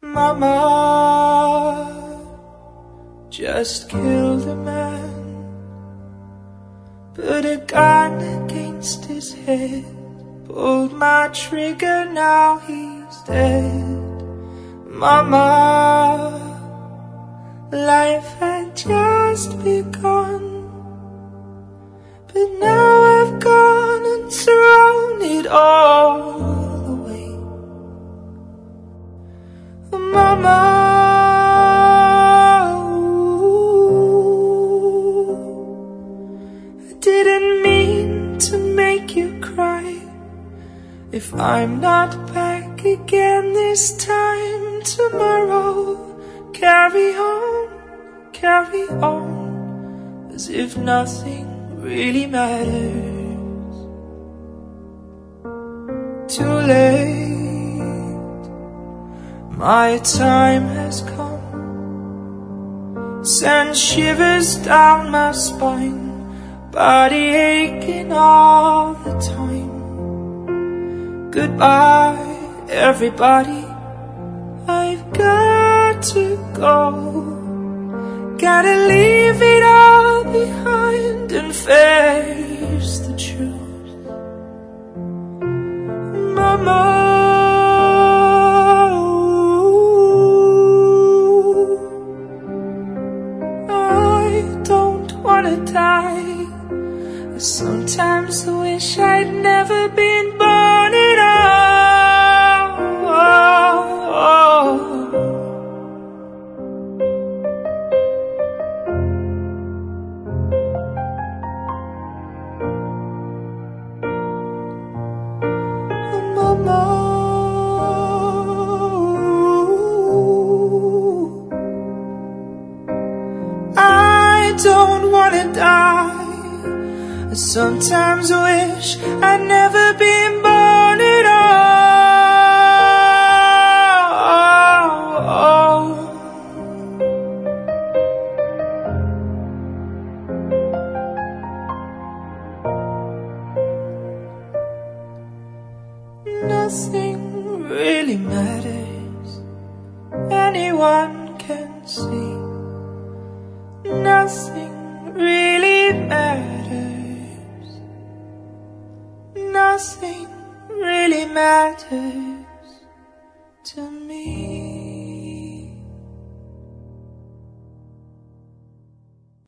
Mama just killed a man, put a gun against his head, pulled my trigger, now he's dead. Mama, life had just begun, but now I've gone and thrown it all away. Mama, I didn't mean to make you cry. If I'm not back again this time tomorrow, carry on, as if nothing really matters. Too late, my time has come, send shivers down my spine, body aching all the time. Goodbye, everybody, I've got to go. Gotta leave it all behind and face the truth. Mama, I don't wanna die. Sometimes I wish I'd never been born at all. Mama, I don't wanna die. Sometimes I wish I'd never been born at all. Nothing really matters, anyone can see. Nothing really matters. Nothing really matters to me.